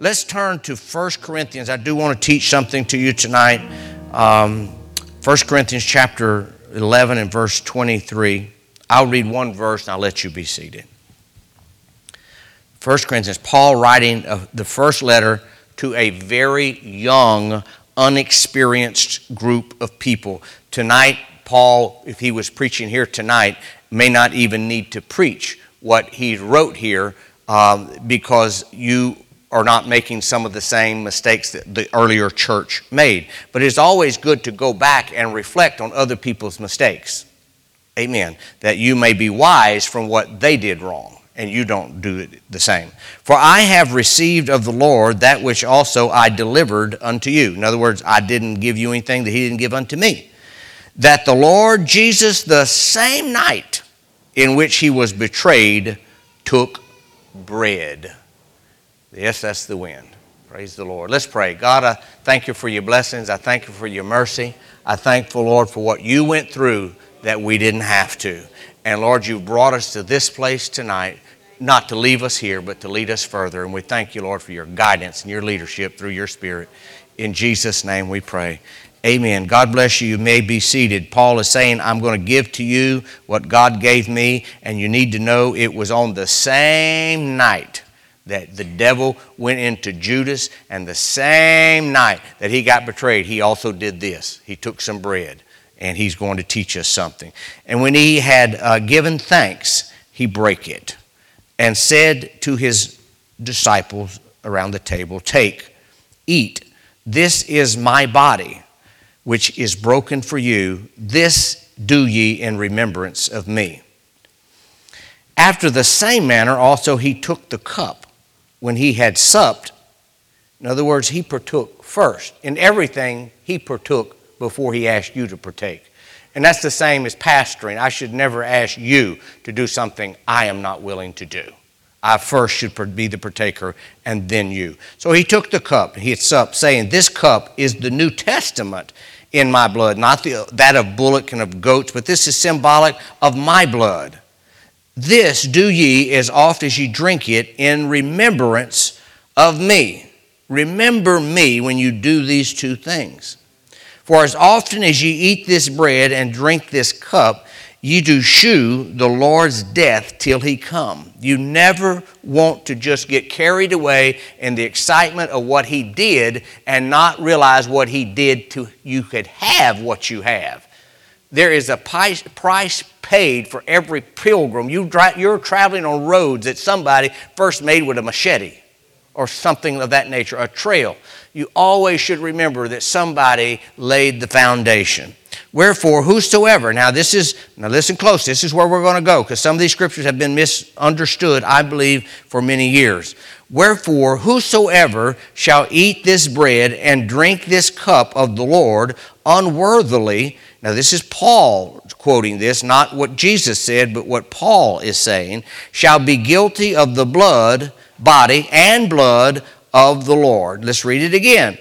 let's turn to 1 Corinthians. I do want to teach something to you tonight. 1 Corinthians chapter 11 and verse 23. I'll read one verse and I'll let you be seated. 1 Corinthians, Paul writing the first letter to a very young, unexperienced group of people. Tonight, Paul, if he was preaching here tonight, may not even need to preach what he wrote here because you are not making some of the same mistakes that the earlier church made. But it's always good to go back and reflect on other people's mistakes. Amen. That you may be wise from what they did wrong, and you don't do it the same. For I have received of the Lord that which also I delivered unto you. In other words, I didn't give you anything that he didn't give unto me. That the Lord Jesus, the same night in which he was betrayed, took bread. Yes, that's the wind. Praise the Lord. Let's pray. God, I thank you for your blessings. I thank you for your mercy. I thank you, Lord, for what you went through that we didn't have to. And Lord, you've brought us to this place tonight, not to leave us here, but to lead us further. And we thank you, Lord, for your guidance and your leadership through your Spirit. In Jesus' name we pray. Amen. God bless you. You may be seated. Paul is saying, I'm going to give to you what God gave me, and you need to know it was on the same night that the devil went into Judas, and the same night that he got betrayed, he also did this. He took some bread. And he's going to teach us something. And when he had given thanks, he brake it and said to his disciples around the table, take, eat, this is my body, which is broken for you. This do ye in remembrance of me. After the same manner also he took the cup when he had supped. In other words, he partook first. In everything, he partook before he asked you to partake. And that's the same as pastoring. I should never ask you to do something I am not willing to do. I first should be the partaker and then you. So he took the cup, he had supped, saying, this cup is the New Testament in my blood, not that of bullock and of goats, but this is symbolic of my blood. This do ye as oft as ye drink it in remembrance of me. Remember me when you do these two things. For as often as ye eat this bread and drink this cup, ye do shew the Lord's death till he come. You never want to just get carried away in the excitement of what he did and not realize what he did to you could have what you have. There is a price paid for every pilgrim. You're traveling on roads that somebody first made with a machete or something of that nature, a trail. You always should remember that somebody laid the foundation. Wherefore, whosoever, now listen close, this is where we're going to go, because some of these scriptures have been misunderstood, I believe, for many years. Wherefore, whosoever shall eat this bread and drink this cup of the Lord unworthily, now this is Paul quoting this, not what Jesus said, but what Paul is saying, shall be guilty of the body and blood of the Lord. Let's read it again.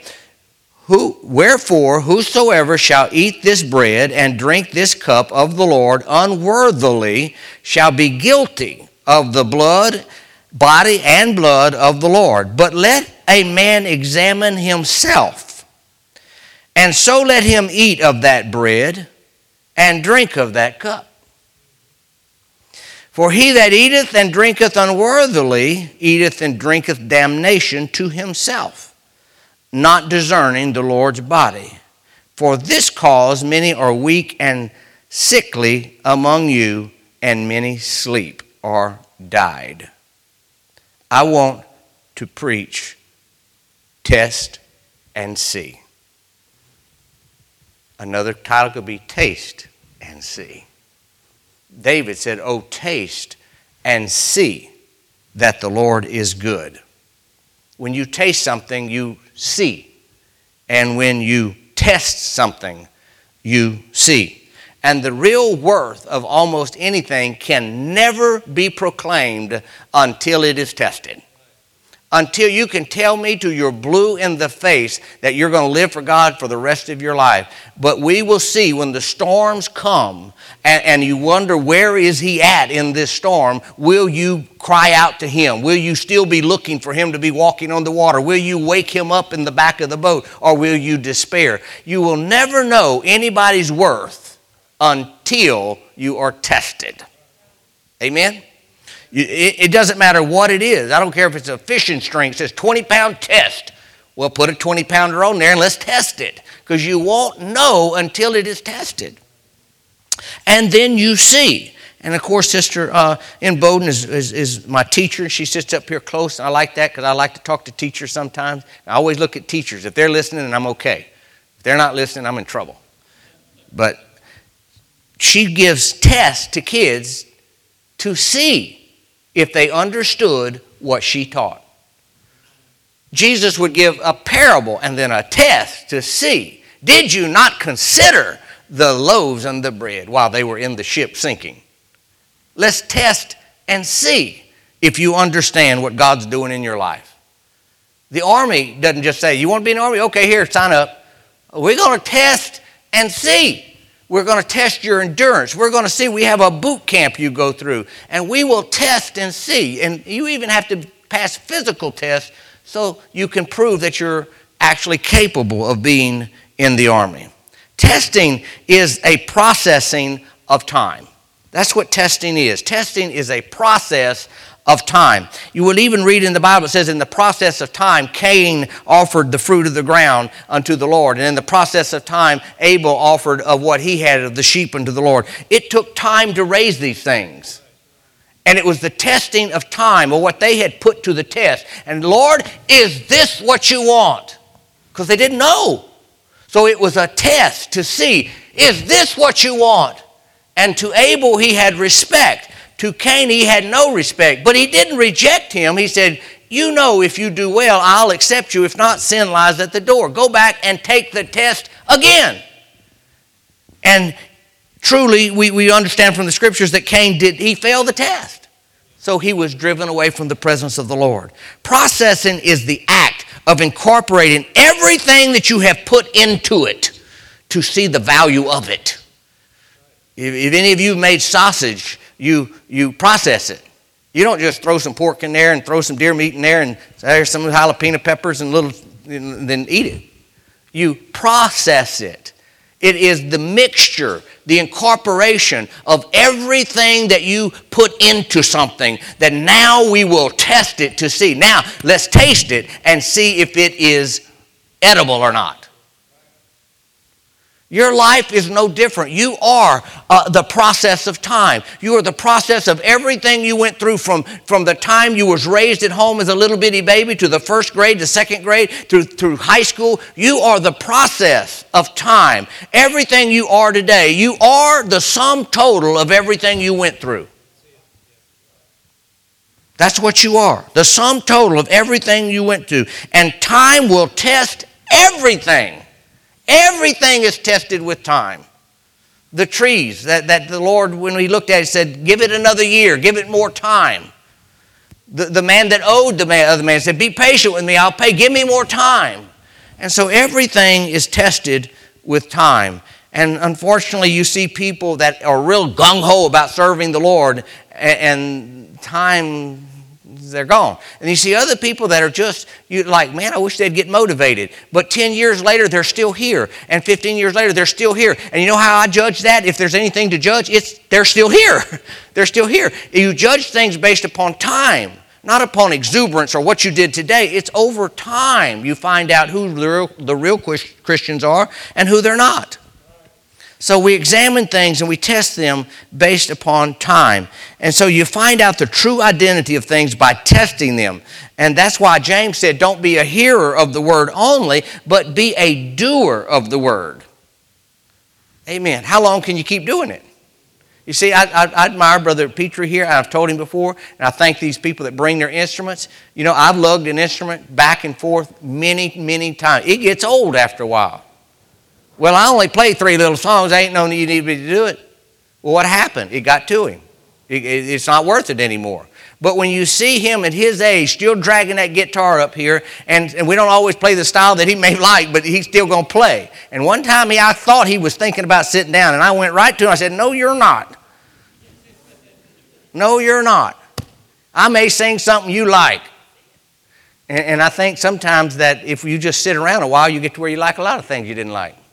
Wherefore, whosoever shall eat this bread and drink this cup of the Lord unworthily shall be guilty of the body and blood of the Lord. But let a man examine himself, and so let him eat of that bread and drink of that cup. For he that eateth and drinketh unworthily eateth and drinketh damnation to himself, not discerning the Lord's body. For this cause many are weak and sickly among you, and many sleep or died. I want to preach, test, and see. Another title could be taste and see. David said, oh, taste and see that the Lord is good. When you taste something, you see. And when you test something, you see. And the real worth of almost anything can never be proclaimed until it is tested. until you can tell me till you're blue in the face that you're going to live for God for the rest of your life. But we will see when the storms come and you wonder where is he at in this storm, will you cry out to him? Will you still be looking for him to be walking on the water? Will you wake him up in the back of the boat, or will you despair? You will never know anybody's worth until you are tested. Amen? It doesn't matter what it is. I don't care if it's a fishing string. It says 20-pound test. Well, put a 20-pounder on there and let's test it, because you won't know until it is tested. And then you see. And, of course, Sister in Bowdoin is my teacher. She sits up here close, and I like that because I like to talk to teachers sometimes. I always look at teachers. If they're listening, then I'm okay. If they're not listening, I'm in trouble. But she gives tests to kids to see if they understood what she taught. Jesus would give a parable and then a test to see, did you not consider the loaves and the bread while they were in the ship sinking? Let's test and see if you understand what God's doing in your life. The army doesn't just say, you want to be in the army? Okay, here, sign up. We're going to test and see. We're going to test your endurance. We're going to see. We have a boot camp you go through, and we will test and see. And you even have to pass physical tests so you can prove that you're actually capable of being in the army. Testing is a processing of time. That's what testing is. Testing is a process of time. You will even read in the Bible, it says, in the process of time, Cain offered the fruit of the ground unto the Lord. And in the process of time, Abel offered of what he had of the sheep unto the Lord. It took time to raise these things. And it was the testing of time, or what they had put to the test. And Lord, is this what you want? Because they didn't know. So it was a test to see, is this what you want? And to Abel he had respect. To Cain, he had no respect, but he didn't reject him. He said, you know, if you do well, I'll accept you. If not, sin lies at the door. Go back and take the test again. And truly, we understand from the scriptures that Cain he failed the test. So he was driven away from the presence of the Lord. Processing is the act of incorporating everything that you have put into it to see the value of it. If any of you made sausage, you process it. You don't just throw some pork in there and throw some deer meat in there and say, there's some jalapeno peppers and then eat it. You process it. It is the mixture, the incorporation of everything that you put into something that now we will test it to see. Now, let's taste it and see if it is edible or not. Your life is no different. You are the process of time. You are the process of everything you went through from the time you was raised at home as a little bitty baby to the first grade, the second grade, through high school. You are the process of time. Everything you are today, you are the sum total of everything you went through. That's what you are, the sum total of everything you went through. And time will test everything. Everything is tested with time. The trees that the Lord, when he looked at it, said, give it another year, give it more time. The man that owed the other man said, be patient with me, I'll pay, give me more time. And so everything is tested with time. And unfortunately, you see people that are real gung-ho about serving the Lord, and time, they're gone. And you see other people that are just, you like, man, I wish they'd get motivated. But 10 years later, they're still here. And 15 years later, they're still here. And you know how I judge that? If there's anything to judge, they're still here. They're still here. You judge things based upon time, not upon exuberance or what you did today. It's over time you find out who the real Christians are and who they're not. So we examine things and we test them based upon time. And so you find out the true identity of things by testing them. And that's why James said, don't be a hearer of the word only, but be a doer of the word. Amen. How long can you keep doing it? You see, I admire Brother Petrie here. I've told him before, and I thank these people that bring their instruments. You know, I've lugged an instrument back and forth many, many times. It gets old after a while. Well, I only play 3 little songs. I ain't no need to do it. Well, what happened? It got to him. It's not worth it anymore. But when you see him at his age still dragging that guitar up here, and we don't always play the style that he may like, but he's still going to play. And one time I thought he was thinking about sitting down, and I went right to him. I said, no, you're not. No, you're not. I may sing something you like. And I think sometimes that if you just sit around a while, you get to where you like a lot of things you didn't like.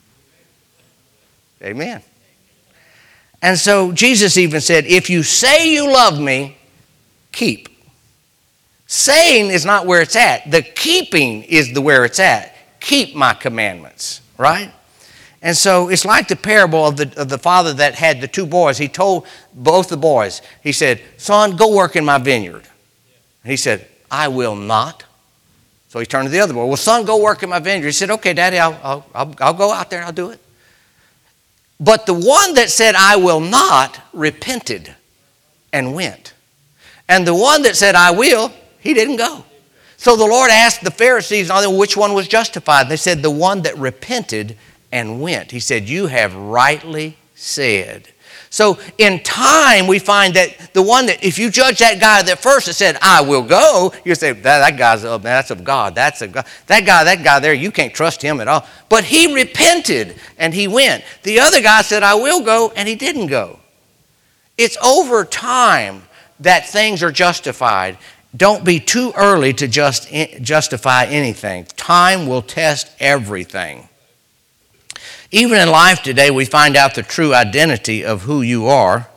Amen. And so Jesus even said, if you say you love me, keep. Saying is not where it's at. The keeping is where it's at. Keep my commandments, right? And so it's like the parable of the father that had the two boys. He told both the boys, he said, son, go work in my vineyard. And he said, I will not. So he turned to the other boy, well, son, go work in my vineyard. He said, okay, Daddy, I'll go out there and I'll do it. But the one that said, I will not, repented and went. And the one that said, I will, he didn't go. So the Lord asked the Pharisees which one was justified. They said, the one that repented and went. He said, you have rightly said. So in time, we find that the one that, if you judge that guy that first that said, I will go, you say, that guy's up, man, that's of God. That's of God. That guy there, you can't trust him at all. But he repented and he went. The other guy said, I will go, and he didn't go. It's over time that things are justified. Don't be too early to justify anything. Time will test everything. Even in life today, we find out the true identity of who you are.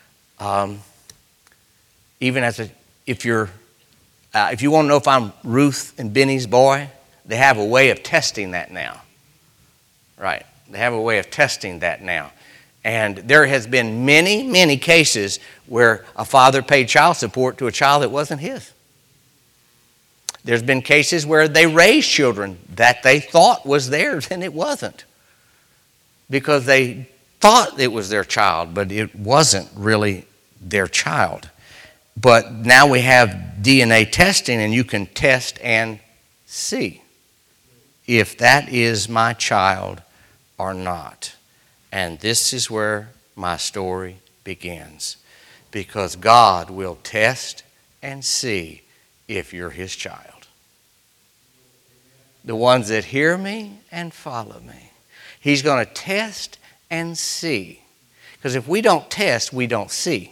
Even if you want to know if I'm Ruth and Benny's boy, they have a way of testing that now. Right? They have a way of testing that now. And there has been many, many cases where a father paid child support to a child that wasn't his. There's been cases where they raised children that they thought was theirs and it wasn't, because they thought it was their child, but it wasn't really their child. But now we have DNA testing, and you can test and see if that is my child or not. And this is where my story begins, because God will test and see if you're his child. The ones that hear me and follow me, he's going to test and see. Because if we don't test, we don't see.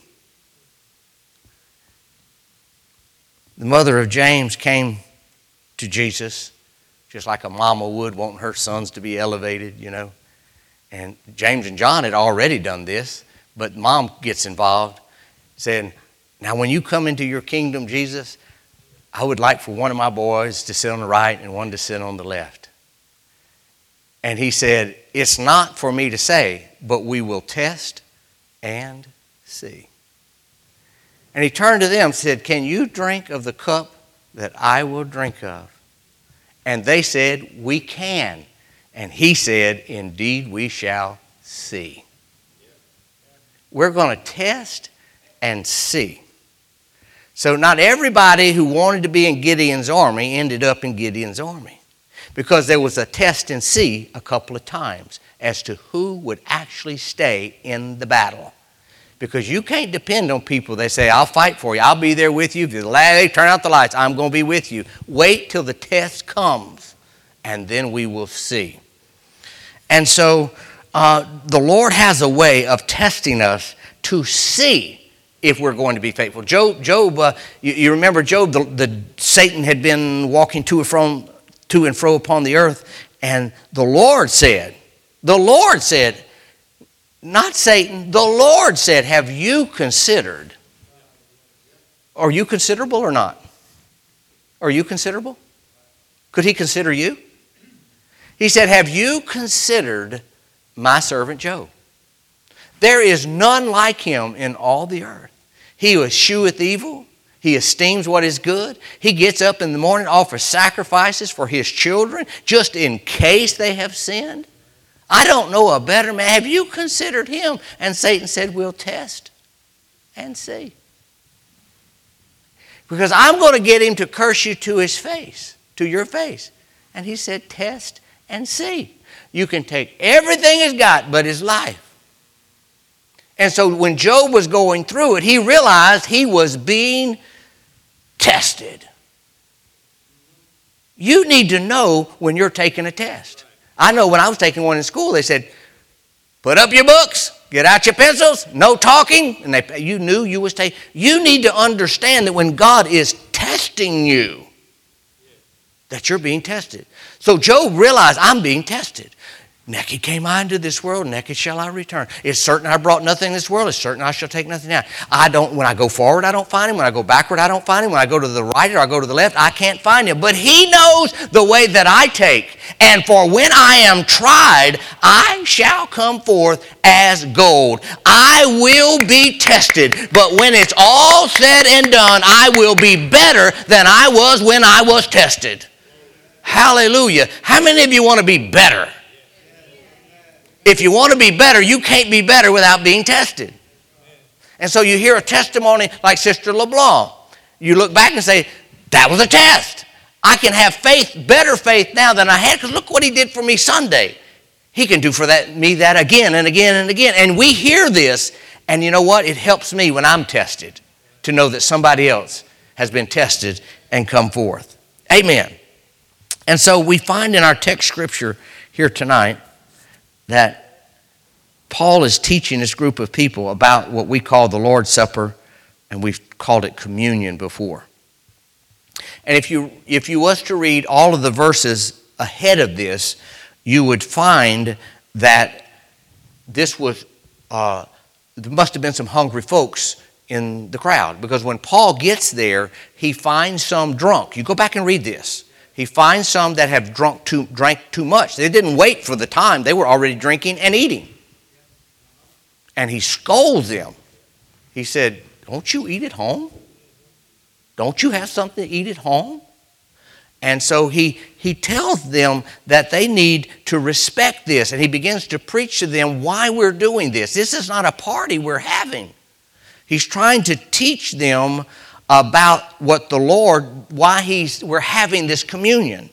The mother of James came to Jesus, just like a mama would, wanting her sons to be elevated, you know. And James and John had already done this, but mom gets involved, saying, now when you come into your kingdom, Jesus, I would like for one of my boys to sit on the right and one to sit on the left. And he said, it's not for me to say, but we will test and see. And he turned to them and said, can you drink of the cup that I will drink of? And they said, we can. And he said, indeed we shall see. We're going to test and see. So not everybody who wanted to be in Gideon's army ended up in Gideon's army, because there was a test and see a couple of times as to who would actually stay in the battle. Because you can't depend on people. They say, I'll fight for you. I'll be there with you. If they turn out the lights, I'm going to be with you. Wait till the test comes, and then we will see. And so the Lord has a way of testing us to see if we're going to be faithful. Job, you remember Job, Satan had been walking to and fro upon the earth, and the Lord said, not Satan, the Lord said, have you considered? Are you considerable or not? Are you considerable? Could he consider you? He said, have you considered my servant Job? There is none like him in all the earth. He escheweth evil. He esteems what is good. He gets up in the morning, offers sacrifices for his children, just in case they have sinned. I don't know a better man. Have you considered him? And Satan said, we'll test and see. Because I'm going to get him to curse you to his face, to your face. And he said, test and see. You can take everything he's got but his life. And so when Job was going through it, he realized he was being tested. You need to know when you're taking a test. I know when I was taking one in school, they said, put up your books, get out your pencils, no talking. And you knew you was taking. You need to understand that when God is testing you, that you're being tested. So Job realized, I'm being tested. Naked came I into this world, naked shall I return. It's certain I brought nothing in this world. It's certain I shall take nothing out. When I go forward, I don't find him. When I go backward, I don't find him. When I go to the right or I go to the left, I can't find him. But he knows the way that I take. And for when I am tried, I shall come forth as gold. I will be tested. But when it's all said and done, I will be better than I was when I was tested. Hallelujah. How many of you want to be better? If you want to be better, you can't be better without being tested. And so you hear a testimony like Sister LeBlanc. You look back and say, that was a test. I can have faith, better faith now than I had, because look what he did for me Sunday. He can do for me that again and again and again. And we hear this, and you know what? It helps me when I'm tested to know that somebody else has been tested and come forth. Amen. And so we find in our text scripture here tonight that Paul is teaching this group of people about what we call the Lord's Supper, and we've called it communion before. And if you was to read all of the verses ahead of this, you would find that this was, there must have been some hungry folks in the crowd, because when Paul gets there, he finds some drunk. You go back and read this. He finds some that have drank too much. They didn't wait for the time. They were already drinking and eating. And he scolds them. He said, don't you eat at home? Don't you have something to eat at home? And so he tells them that they need to respect this. And he begins to preach to them why we're doing this. This is not a party we're having. He's trying to teach them about what the Lord, why we're having this communion.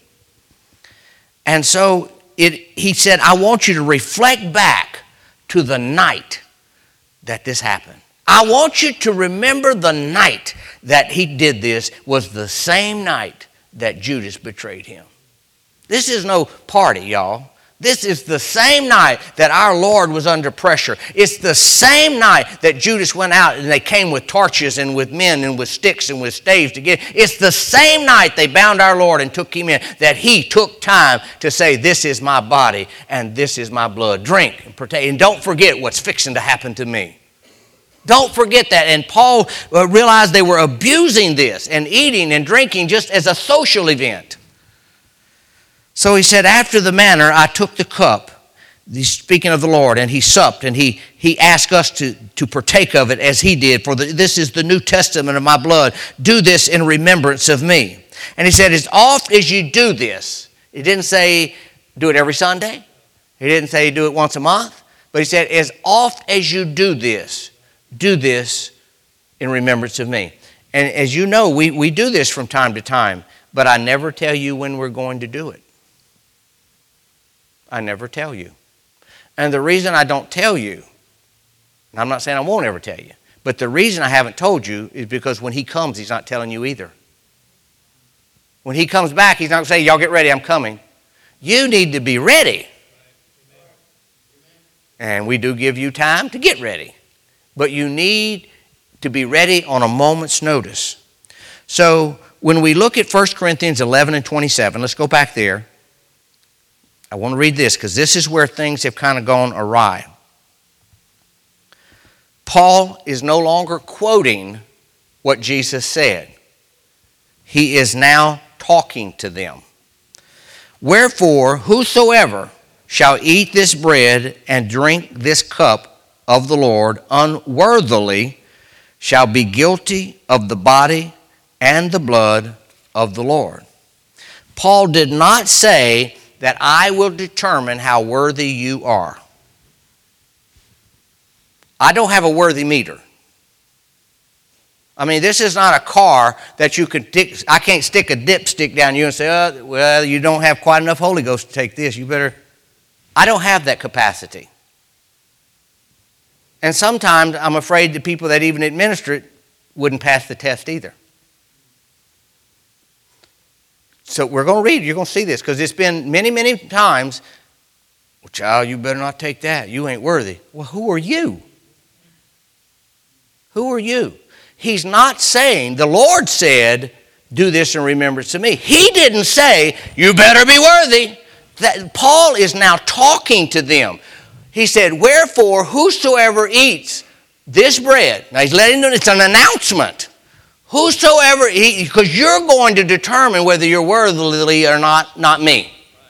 And so he said, I want you to reflect back to the night that this happened. I want you to remember the night that he did this was the same night that Judas betrayed him. This is no party, y'all. This is the same night that our Lord was under pressure. It's the same night that Judas went out and they came with torches and with men and with sticks and with staves to get. It's the same night they bound our Lord and took him in that he took time to say, this is my body and this is my blood. Drink and partake. And don't forget what's fixing to happen to me. Don't forget that. And Paul realized they were abusing this and eating and drinking just as a social event. So he said, after the manner, I took the cup, he's speaking of the Lord, and he supped, and he asked us to partake of it as he did. For this is the New Testament of my blood. Do this in remembrance of me. And he said, as oft as you do this, he didn't say do it every Sunday. He didn't say do it once a month. But he said, as oft as you do this in remembrance of me. And as you know, we do this from time to time, but I never tell you when we're going to do it. I never tell you. And the reason I don't tell you, and I'm not saying I won't ever tell you, but the reason I haven't told you is because when he comes, he's not telling you either. When he comes back, he's not going to say, y'all get ready, I'm coming. You need to be ready. And we do give you time to get ready. But you need to be ready on a moment's notice. So when we look at 1 Corinthians 11 and 27, let's go back there. I want to read this because this is where things have kind of gone awry. Paul is no longer quoting what Jesus said. He is now talking to them. Wherefore, whosoever shall eat this bread and drink this cup of the Lord unworthily shall be guilty of the body and the blood of the Lord. Paul did not say that I will determine how worthy you are. I don't have a worthy meter. I mean, this is not a car that you can I can't stick a dipstick down you and say, well, you don't have quite enough Holy Ghost to take this. You better. I don't have that capacity. And sometimes I'm afraid the people that even administer it wouldn't pass the test either. So we're going to read. You're going to see this because it's been many, many times. Well, child, you better not take that. You ain't worthy. Well, who are you? Who are you? He's not saying, the Lord said, do this in remembrance of me. He didn't say, you better be worthy. Paul is now talking to them. He said, wherefore, whosoever eats this bread. Now he's letting them, it's an announcement. Whosoever eats, because you're going to determine whether you're worthy or not me.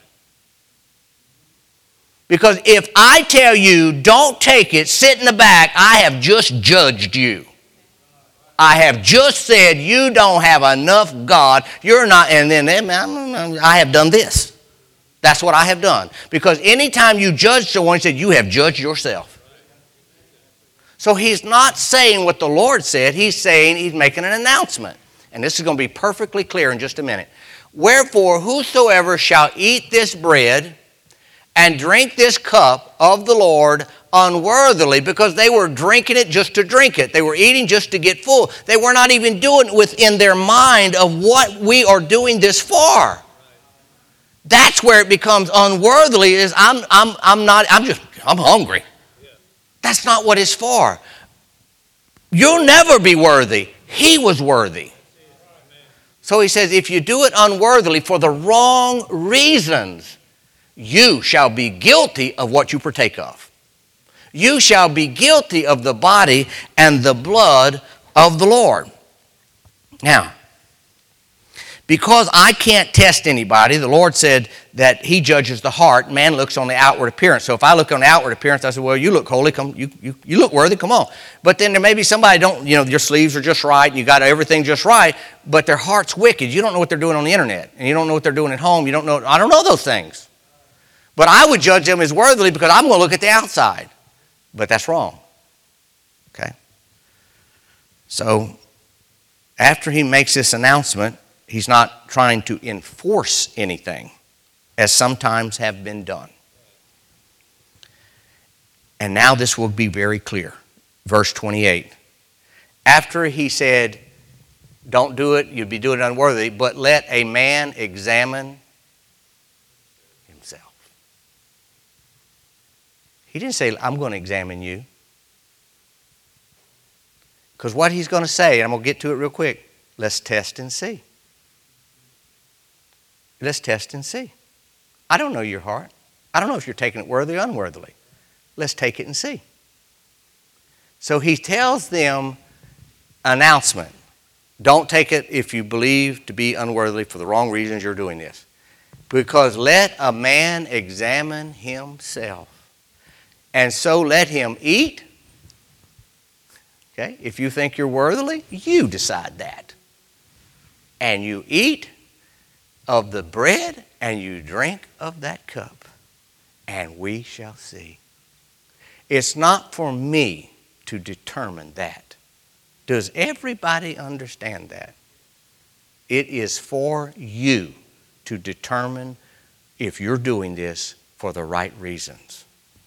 Because if I tell you, don't take it, sit in the back, I have just judged you. I have just said you don't have enough God. You're not, and then I have done this. That's what I have done. Because anytime you judge someone, he said, you have judged yourself. So he's not saying what the Lord said. He's saying, he's making an announcement. And this is going to be perfectly clear in just a minute. Wherefore, whosoever shall eat this bread and drink this cup of the Lord unworthily, because they were drinking it just to drink it. They were eating just to get full. They were not even doing it within their mind of what we are doing this for. That's where it becomes unworthily. Is I'm hungry. That's not what it's for. You'll never be worthy. He was worthy. So he says, if you do it unworthily for the wrong reasons, you shall be guilty of what you partake of. You shall be guilty of the body and the blood of the Lord. Now, because I can't test anybody, the Lord said that he judges the heart. Man looks on the outward appearance. So if I look on the outward appearance, I say, well, you look holy. Come, you look worthy. Come on. But then there may be somebody your sleeves are just right and you got everything just right, but their heart's wicked. You don't know what they're doing on the internet, and you don't know what they're doing at home. I don't know those things. But I would judge them as worthily because I'm going to look at the outside. But that's wrong. Okay? So after he makes this announcement, he's not trying to enforce anything, as sometimes have been done. And now this will be very clear. Verse 28. After he said, don't do it, you'd be doing it unworthy, but let a man examine himself. He didn't say, I'm going to examine you. Because what he's going to say, and I'm going to get to it real quick, let's test and see. Let's test and see. I don't know your heart. I don't know if you're taking it worthy or unworthily. Let's take it and see. So he tells them announcement. Don't take it if you believe to be unworthily for the wrong reasons you're doing this. Because let a man examine himself. And so let him eat. Okay? If you think you're worthily, you decide that. And you eat of the bread and you drink of that cup, and we shall see. It's not for me to determine that. Does everybody understand that? It is for you to determine if you're doing this for the right reasons.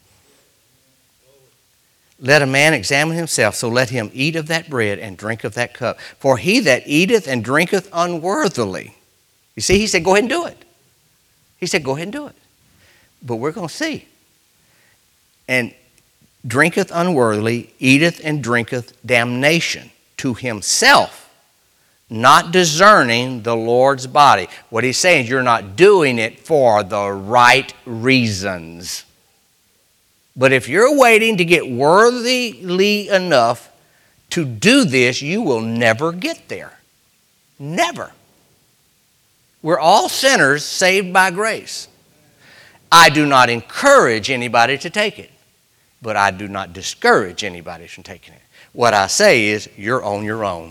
Let a man examine himself, so let him eat of that bread and drink of that cup. For he that eateth and drinketh unworthily. You see, he said, go ahead and do it. He said, go ahead and do it. But we're going to see. And drinketh unworthily, eateth and drinketh damnation to himself, not discerning the Lord's body. What he's saying is you're not doing it for the right reasons. But if you're waiting to get worthily enough to do this, you will never get there. Never. We're all sinners saved by grace. I do not encourage anybody to take it, but I do not discourage anybody from taking it. What I say is, you're on your own.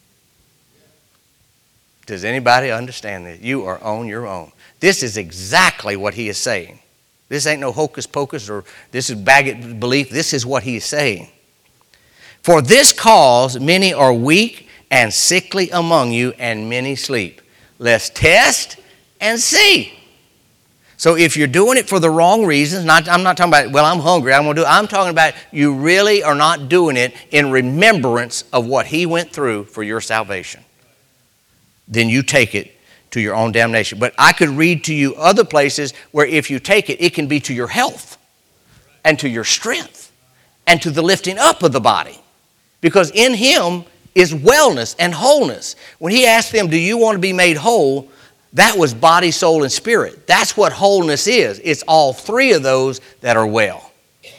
Does anybody understand this? You are on your own. This is exactly what he is saying. This ain't no hocus pocus or this is baggage belief. This is what he is saying. For this cause many are weak and sickly among you, and many sleep. Let's test and see. So if you're doing it for the wrong reasons, I'm not talking about, well, I'm hungry, I'm going to do it. I'm talking about you really are not doing it in remembrance of what he went through for your salvation. Then you take it to your own damnation. But I could read to you other places where if you take it, it can be to your health and to your strength and to the lifting up of the body. Because in him is wellness and wholeness. When he asked them, do you want to be made whole? That was body, soul, and spirit. That's what wholeness is. It's all three of those that are well.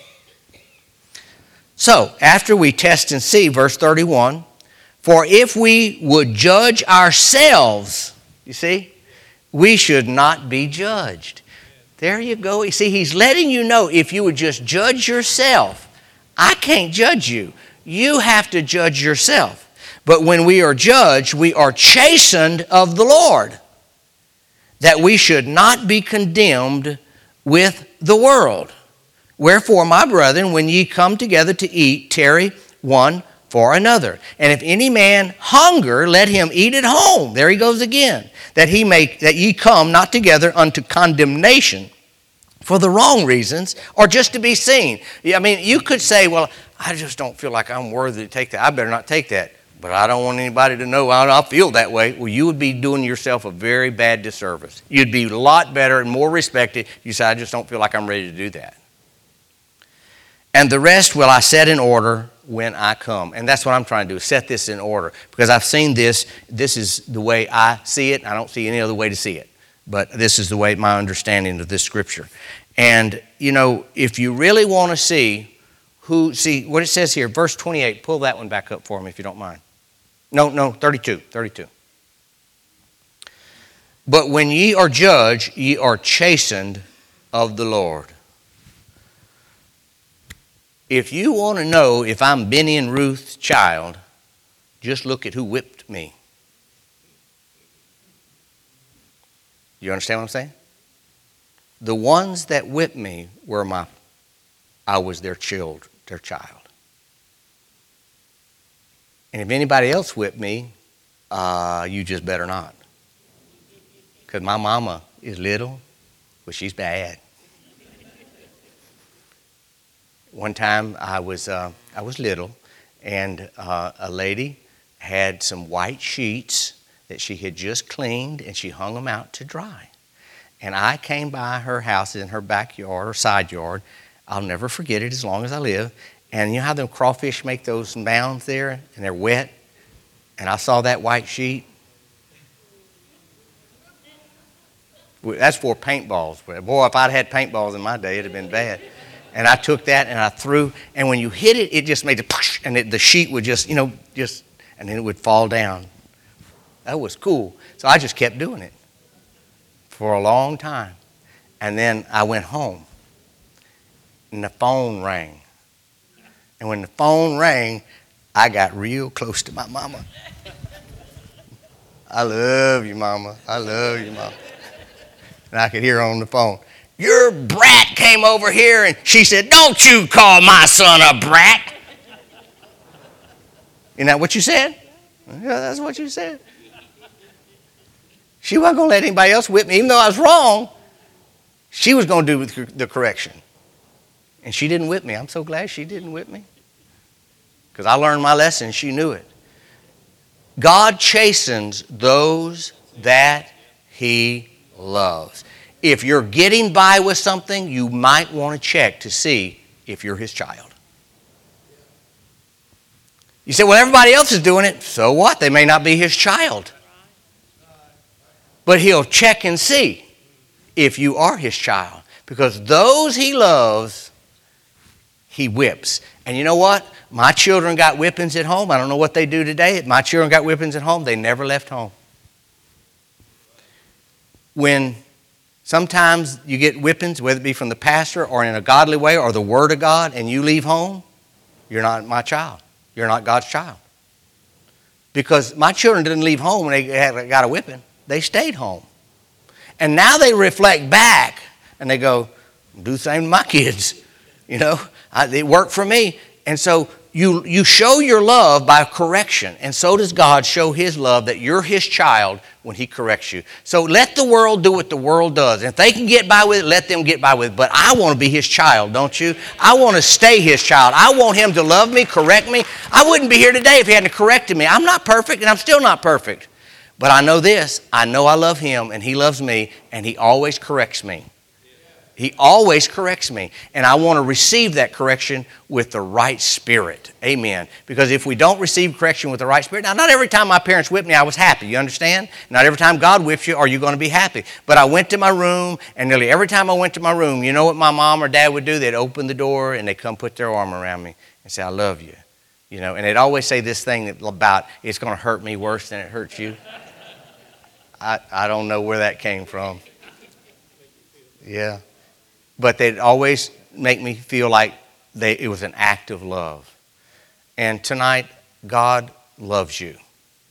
So, after we test and see, verse 31, for if we would judge ourselves, you see, we should not be judged. There you go. You see, he's letting you know if you would just judge yourself, I can't judge you. You have to judge yourself. But when we are judged, we are chastened of the Lord, that we should not be condemned with the world. Wherefore, my brethren, when ye come together to eat, tarry one for another. And if any man hunger, let him eat at home. There he goes again. That ye come not together unto condemnation for the wrong reasons, or just to be seen. I mean, you could say, well, I just don't feel like I'm worthy to take that. I better not take that. But I don't want anybody to know I feel that way. Well, you would be doing yourself a very bad disservice. You'd be a lot better and more respected. You say, I just don't feel like I'm ready to do that. And the rest will I set in order when I come. And that's what I'm trying to do, set this in order. Because I've seen this. This is the way I see it. I don't see any other way to see it. But this is the way, my understanding of this scripture. And, you know, if you really want to see what it says here, verse 28, pull that one back up for me if you don't mind. No, 32. But when ye are judged, ye are chastened of the Lord. If you want to know if I'm Benny and Ruth's child, just look at who whipped me. You understand what I'm saying? The ones that whipped me were I was their child. And if anybody else whipped me, you just better not. Because my mama is little, but she's bad. One time I was little, and a lady had some white sheets that she had just cleaned, and she hung them out to dry. And I came by her house in her backyard or side yard. I'll never forget it as long as I live. And you know how them crawfish make those mounds there, and they're wet? And I saw that white sheet. That's for paintballs. Boy, if I'd had paintballs in my day, it'd have been bad. And I took that and I threw, and when you hit it, it just made a push, and the sheet would just, and then it would fall down. That was cool. So I just kept doing it for a long time. And then I went home, and the phone rang. And when the phone rang, I got real close to my mama. I love you, mama. I love you, mama. And I could hear her on the phone. Your brat came over here and she said, don't you call my son a brat. Isn't that what you said? Yeah, that's what you said. She wasn't going to let anybody else whip me. Even though I was wrong, she was going to do the correction. And she didn't whip me. I'm so glad she didn't whip me. Because I learned my lesson. She knew it. God chastens those that he loves. If you're getting by with something, you might want to check to see if you're his child. You say, well, everybody else is doing it. So what? They may not be his child. But he'll check and see if you are his child. Because those he loves, he whips. And you know what? My children got whippings at home. I don't know what they do today. My children got whippings at home. They never left home. When sometimes you get whippings, whether it be from the pastor or in a godly way or the Word of God, and you leave home, you're not my child. You're not God's child. Because my children didn't leave home when they got a whipping. They stayed home. And now they reflect back and they go, do the same to my kids. It worked for me. And so you show your love by correction, and so does God show His love that you're His child when He corrects you. So let the world do what the world does. If they can get by with it, let them get by with it. But I want to be His child, don't you? I want to stay His child. I want Him to love me, correct me. I wouldn't be here today if He hadn't corrected me. I'm not perfect, and I'm still not perfect. But I know this. I know I love Him, and He loves me, and He always corrects me. He always corrects me. And I want to receive that correction with the right spirit. Amen. Because if we don't receive correction with the right spirit, now not every time my parents whipped me, I was happy. You understand? Not every time God whips you are you going to be happy. But I went to my room, and nearly every time I went to my room, you know what my mom or dad would do? They'd open the door, and they'd come put their arm around me and say, I love you. You know, and they'd always say this thing about, it's going to hurt me worse than it hurts you. I don't know where that came from. Yeah. But they'd always make me feel like it was an act of love. And tonight, God loves you.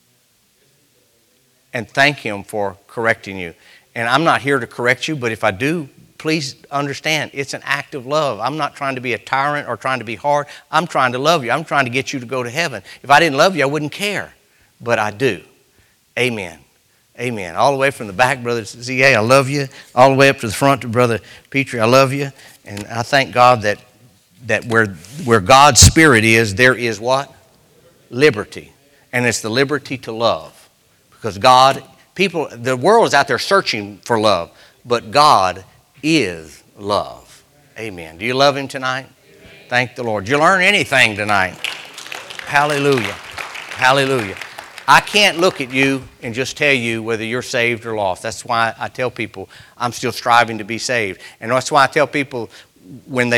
And thank Him for correcting you. And I'm not here to correct you, but if I do, please understand, it's an act of love. I'm not trying to be a tyrant or trying to be hard. I'm trying to love you. I'm trying to get you to go to heaven. If I didn't love you, I wouldn't care. But I do. Amen. Amen. All the way from the back, Brother Z.A., I love you. All the way up to the front to Brother Petrie, I love you. And I thank God that where God's Spirit is, there is what? Liberty. And it's the liberty to love. Because the world is out there searching for love, but God is love. Amen. Do you love Him tonight? Amen. Thank the Lord. Did you learn anything tonight? Hallelujah. Hallelujah. I can't look at you and just tell you whether you're saved or lost. That's why I tell people I'm still striving to be saved. And that's why I tell people when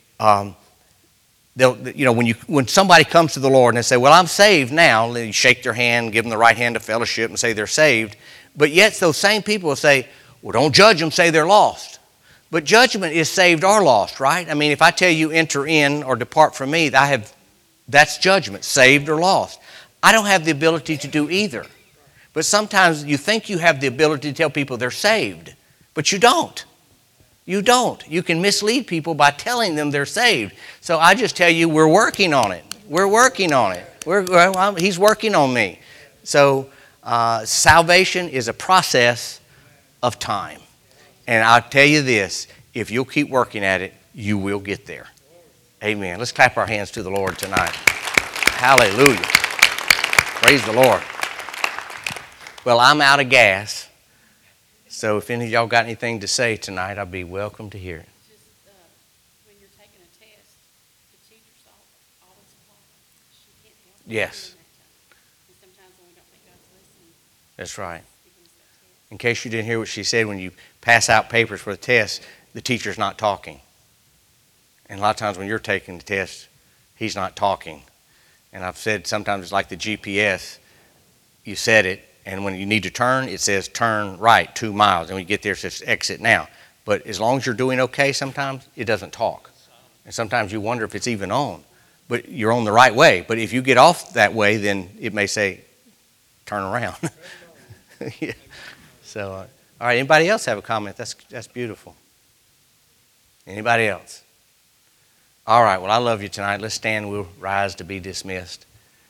when somebody comes to the Lord and they say, well, I'm saved now, you shake their hand, give them the right hand of fellowship and say they're saved. But yet those same people will say, well, don't judge them, say they're lost. But judgment is saved or lost, right? I mean, if I tell you enter in or depart from me, that's judgment, saved or lost. I don't have the ability to do either. But sometimes you think you have the ability to tell people they're saved, but you don't. You don't. You can mislead people by telling them they're saved. So I just tell you, we're working on it. We're working on it. He's working on me. So salvation is a process of time. And I'll tell you this, if you'll keep working at it, you will get there. Amen. Let's clap our hands to the Lord tonight. Hallelujah. Praise the Lord. Well, I'm out of gas, so if any of y'all got anything to say tonight, I'd be welcome to hear it. Just when you're taking a test, the teacher's always quiet. She can't help it. Yes. And sometimes when we don't think God's listening, That's right. He gives that test. In case you didn't hear what she said, when you pass out papers for the test, the teacher's not talking. And a lot of times when you're taking the test, he's not talking. And I've said sometimes it's like the GPS. You set it, and when you need to turn, it says turn right 2 miles. And when you get there, it says exit now. But as long as you're doing okay, sometimes it doesn't talk. And sometimes you wonder if it's even on. But you're on the right way. But if you get off that way, then it may say turn around. Yeah. So, all right, anybody else have a comment? That's beautiful. Anybody else? All right, well, I love you tonight. Let's stand. We'll rise to be dismissed.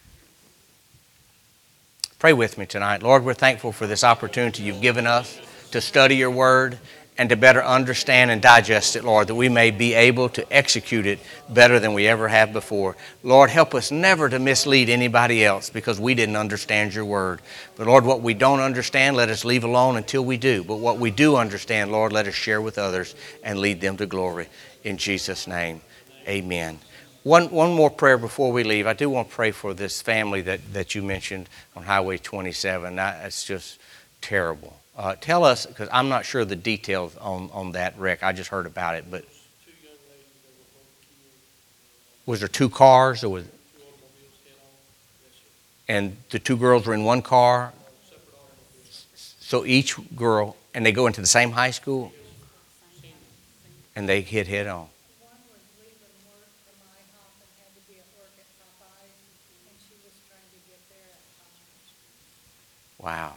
Pray with me tonight. Lord, we're thankful for this opportunity you've given us to study your word and to better understand and digest it, Lord, that we may be able to execute it better than we ever have before. Lord, help us never to mislead anybody else because we didn't understand your word. But Lord, what we don't understand, let us leave alone until we do. But what we do understand, Lord, let us share with others and lead them to glory. In Jesus' name, amen. One more prayer before we leave. I do want to pray for this family that you mentioned on Highway 27. That's just terrible. Tell us, because I'm not sure the details on that wreck. I just heard about it. But was there 2 cars? Or and the 2 girls were in one car? So each girl, and they go into the same high school? And they hit head on. Wow.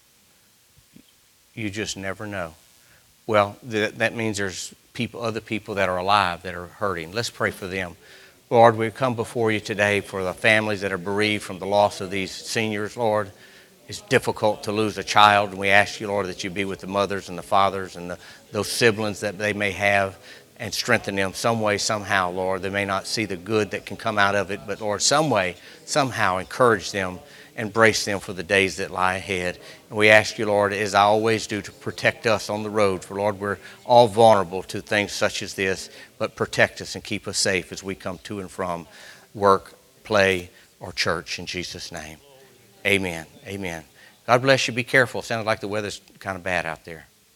You just never know. Well, that means there's other people that are alive that are hurting. Let's pray for them. Lord, we come before you today for the families that are bereaved from the loss of these seniors, Lord. It's difficult to lose a child, and we ask you, Lord, that you be with the mothers and the fathers and those siblings that they may have and strengthen them some way, somehow, Lord. They may not see the good that can come out of it, but, Lord, some way, somehow encourage them and brace them for the days that lie ahead. And we ask you, Lord, as I always do, to protect us on the road. For, Lord, we're all vulnerable to things such as this, but protect us and keep us safe as we come to and from work, play, or church. In Jesus' name, amen. Amen. God bless you. Be careful. It sounds like the weather's kind of bad out there.